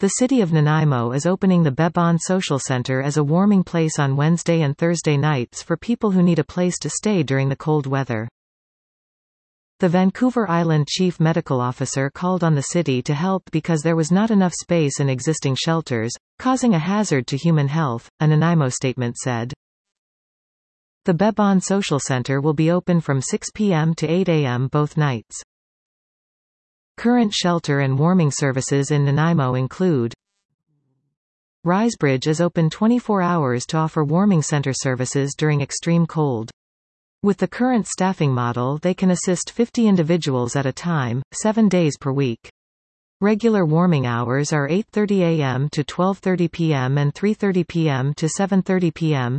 The city of Nanaimo is opening the Bebon Social Center as a warming place on Wednesday and Thursday nights for people who need a place to stay during the cold weather. The Vancouver Island Chief Medical Officer called on the city to help because there was not enough space in existing shelters, causing a hazard to human health, a Nanaimo statement said. The Bebon Social Center will be open from 6 p.m. to 8 a.m. both nights. Current shelter and warming services in Nanaimo include: Risebridge is open 24 hours to offer warming center services during extreme cold. With the current staffing model, they can assist 50 individuals at a time, 7 days per week. Regular warming hours are 8:30 a.m. to 12:30 p.m. and 3:30 p.m. to 7:30 p.m.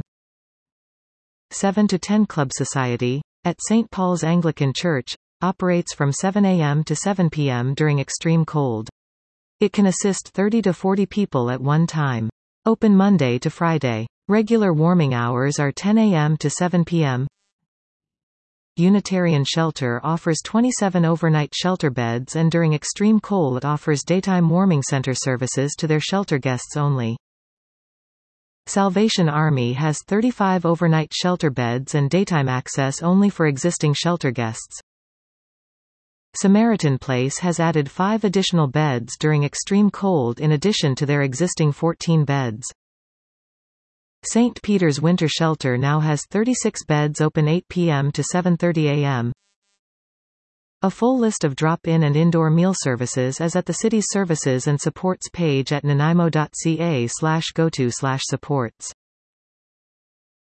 7 to 10 Club Society, at St. Paul's Anglican Church, operates from 7 a.m. to 7 p.m. during extreme cold. It can assist 30 to 40 people at one time. Open Monday to Friday. Regular warming hours are 10 a.m. to 7 p.m. Unitarian Shelter offers 27 overnight shelter beds, and during extreme cold offers daytime warming center services to their shelter guests only. Salvation Army has 35 overnight shelter beds and daytime access only for existing shelter guests. Samaritan Place has added 5 additional beds during extreme cold in addition to their existing 14 beds. St. Peter's Winter Shelter now has 36 beds open 8 p.m. to 7:30 a.m. A full list of drop-in and indoor meal services is at the city's services and supports page at nanaimo.ca/go-to/supports.